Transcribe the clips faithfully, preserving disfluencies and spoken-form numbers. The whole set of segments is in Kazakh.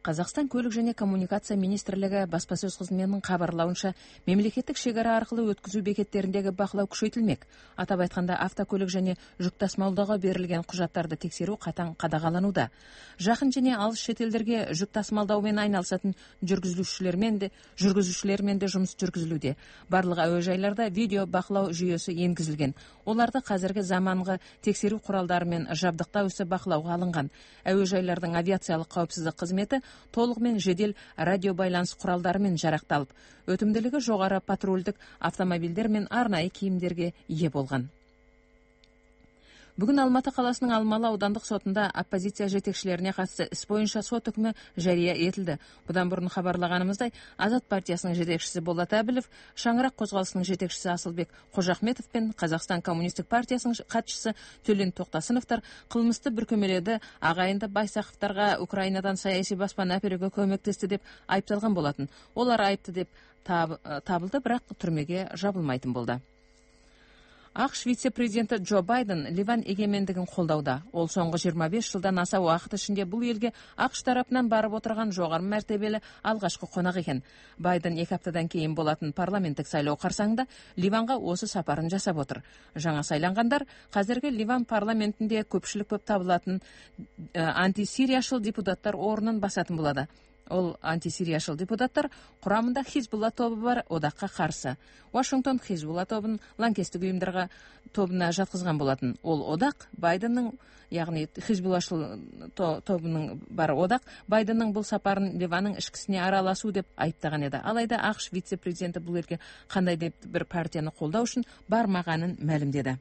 Қазақстан көлік және коммуникация министрлігі баспасөз қызметінің хабарлауынша, мемлекеттік шекара арқылы өткізу бекеттеріндегі бақылау күшейтілмек. Атап айтқанда, автокөлік және жүк тасымалдауға берілген құжаттарды тексеру қатаң қадағалануда. Жақын және алыс шетелдерге жүк тасымалдаумен айналысатын жүргізушілермен де жүргізушілермен де жұмыс жүргізілуде. Барлық әуежайларда видео бақылау жүйесі енгізілген. Оларды қазіргі заманғы тексеру құралдарымен жабдықтау ісі бақылауға алынған. Әуежайлардың авиациялық қауіпсіздік қызметі толығымен жедел радиобайланыс құралдарымен жарақталып, өтімділігі жоғары патрульдік автомобильдер мен арнайы киімдерге ие болған. Бүгін Алматы қаласының Алмалы аудандық сотында оппозиция жетекшілеріне қатысты іс бойынша сот үкімі жария етілді. Бұдан бұрын хабарлағанымыздай, Азат партиясының жетекшісі Болат Әбілов, Шаңырақ қозғалысының жетекшісі Асылбек Қожахметов пен Қазақстан коммунистік партиясының хатшысы Төлен Тоқтасыновтар қылмысты бүркемеледі, ағайынды Байсақовтарға Украинадан саяси баспана әперуге көмектесті деп айыпталған болатын. Олар айыпты деп табылды, бірақ түрмеге жабылмайтын болды. ақш вице-президенті Джо Байден Ливан егемендігін қолдауда. Ол соңғы жиырма бес жылдан аса уақыт ішінде бұл елге ақш тарапынан барып отырған жоғары мәртебелі алғашқы қонақ екен. Байден екі аптадан кейін болатын парламенттік сайлау қарсаңында Ливанға осы сапарын жасап отыр. Жаңа сайланғандар қазіргі Ливан парламентінде көпшілік көп табылатын антисирияшыл депутаттар орнын басатын болады. Ол антисирияшыл депутаттар құрамында Хизбулла тобы бар одаққа қарсы. Вашингтон Хизбулла тобын лаңкестік ұйымдарға тобына жатқызған болатын. Ол одақ Байденнің, яғни Хизбуллашыл тобының бар одақ, Байденнің бұл сапарын Ливанның ішкісіне араласу деп айыптаған еді. Алайда ақш вице-президенті бұл елге қандай деп бір партияны қолдау үшін бармағанын мәлімдеді.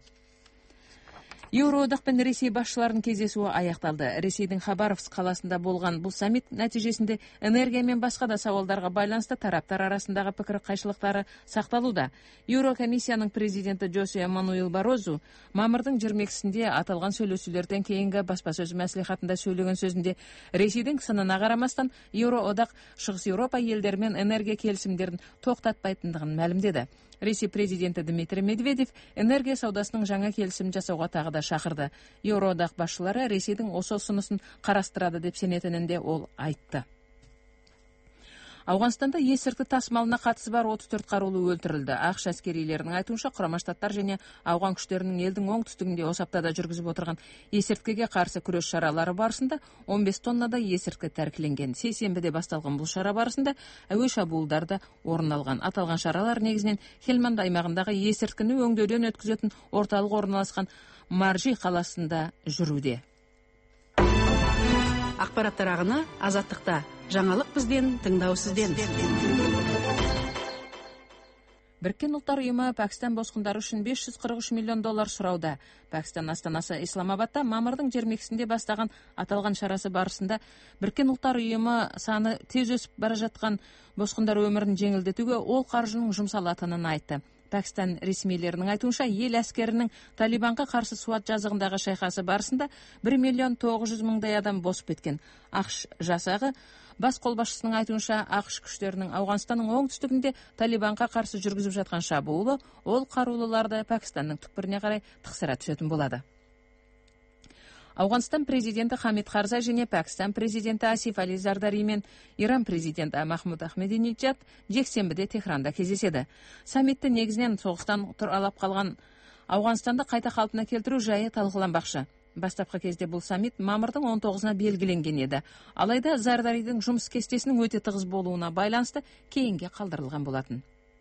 Еуроодақ пен Ресей басшыларының кездесуі аяқталды. Ресейдің Хабаровск қаласында болған бұл саммит нәтижесінде энергия мен басқа да сауалдарға байланысты тараптар арасындағы пікір қайшылықтары сақталуда. Еурокомиссияның президенті Жосе Мануэл Барозу мамырдың жиырма екісінде аталған сөйлесулерден кейінгі баспасөз мәслихатында сөйлеген сөзінде Ресейдің сынына қарамастан Еуроодақ Шығыс Еуропа елдерімен энергия келісімдерін тоқтатпайтындығын мәлімдеді. Ресей президенті Дмитрий Медведев энергия саудасының жаңа келісім жасауға тағы да шақырды. Еуроодақ басшылары Ресейдің осы ұсынысын қарастырады деп сенетінінде ол айтты. Ауғанстанда есірткі тасымалына қатысы бар отыз төрт қарулы өлтірілді. ақш әскерилерінің айтуынша, Құрама Штаттар және ауған күштерінің елдің оңтүстігінде осы аптада жүргізіп отырған есірткіге қарсы күрес шаралары барысында он бес тоннада есірткі тәркіленген. Сейсенбіде басталған бұл шара барысында әуе шабуылдары орын алған. Аталған шаралар негізінен Хельманд аймағындағы есірткіні өңдеуден өткізетін орталық орналасқан Маржи қаласында жүруде. Ақпараттар ағыны Азаттықта. Жаңалық бізден, тыңдау сізден. Біріккен ұлттар ұйымы Пәкістан босқындары үшін бес жүз қырық үш миллион доллар сұрауда. Пәкістан астанасы Исламабадта мамырдың жиырма екісінде бастаған аталған шарасы барысында Біріккен ұлттар ұйымы саны тез өсіп бара жатқан босқындар өмірін жеңілдетуге ол қаржының жұмсалатынын айтты. Пәкістан ресмилерінің айтуынша, ел әскерінің Талибанға қарсы Суат жазығындағы шайқасы барысында бір миллион тоғыз жүз мыңдай адам босып кеткен. ақш жасағы бас қолбасшысының айтуынша, ақш күштерінің Ауғанстанның оңтүстігінде Талибанға қарсы жүргізіп жатқан шабуылы ол қарулыларды Пәкістанның түкпіріне қарай тықсыра түсетін болады. Ауғанстан президенті Хамид Карзай және Пәкістан президенті Асиф Али Зардари мен Иран президенті Махмуд Ахмединеджад жексенбіде Техранда кездеседі. Саммитті негізінен соғыстан тұралап қалған Ауғанстанды қайта қалпына келтіру жайы талқыланбақшы. Бастапқы кезде бұл саммит мамырдың он тоғызына белгіленген еді. Алайда Зардаридің жұмыс кестесінің өте тығыз болуына байланысты кейінге қалдырылған болатын.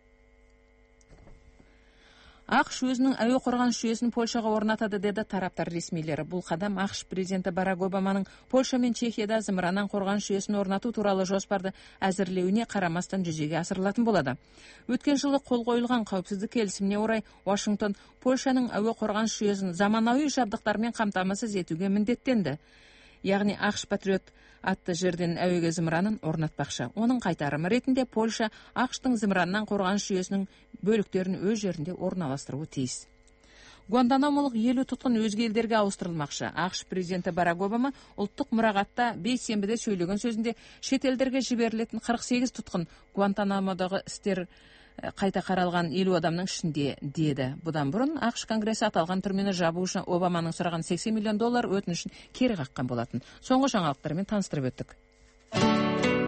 ақш өзінің әуе қорғаныс жүйесін Польшаға орнатады деді тараптар ресмилері. Бұл қадам ақш президенті Барак Обаманың Польша мен Чехияда зымыраннан қорғаныс жүйесін орнату туралы жоспарды әзірлеуіне қарамастан жүзеге асырылатын болады. Өткен жылы қол қойылған қауіпсіздік келісіміне орай Вашингтон Польшаның әуе қорғаныс жүйесін заманауи жабдықтармен қамтамасыз етуге міндеттенді. Яғни ақш Патриот атты жерден әуеге зымыранын орнатпақшы. Оның қайтарымы ретінде Польша ақштың зымыраннан қорғаныс жүйесінің бөліктерін өз жерінде орналастыруы тиіс. Гуантанамолық елу тұтқын өзге елдерге ауыстырылмақшы. ақш президенті Барак Обама ұлттық мұрағатта бейсенбіде сөйлеген сөзінде шетелдерге жіберілетін қырық сегіз тұтқын Гуантанамодағы істер қайта қаралған елу адамның ішінде деді. Бұдан бұрын ақш конгресі аталған түрмені жабу үшін Обаманың сұраған сексен миллион доллар өтінішін кері қаққан болатын. Соңғы жаңалықтармен таныстырып өттік.